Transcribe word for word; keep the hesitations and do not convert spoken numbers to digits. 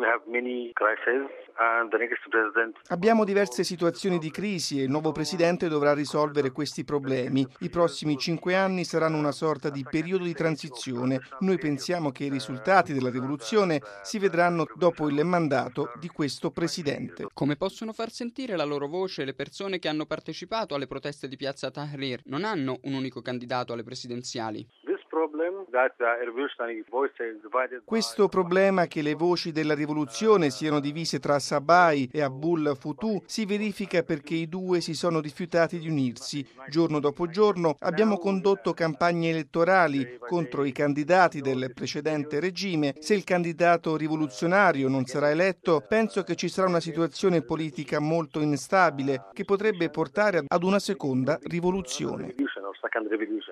Abbiamo diverse situazioni di crisi e il nuovo presidente dovrà risolvere questi problemi. I prossimi cinque anni saranno una sorta di periodo di transizione. Noi pensiamo che i risultati della rivoluzione si vedranno dopo il mandato di questo presidente. Come possono far sentire la loro voce le persone che hanno partecipato alle proteste di Piazza Tahrir? Non hanno un unico candidato alle presidenziali. Questo problema che le voci della rivoluzione siano divise tra Sabai e Abul Futu si verifica perché i due si sono rifiutati di unirsi. Giorno dopo giorno abbiamo condotto campagne elettorali contro i candidati del precedente regime. Se il candidato rivoluzionario non sarà eletto, penso che ci sarà una situazione politica molto instabile che potrebbe portare ad una seconda rivoluzione.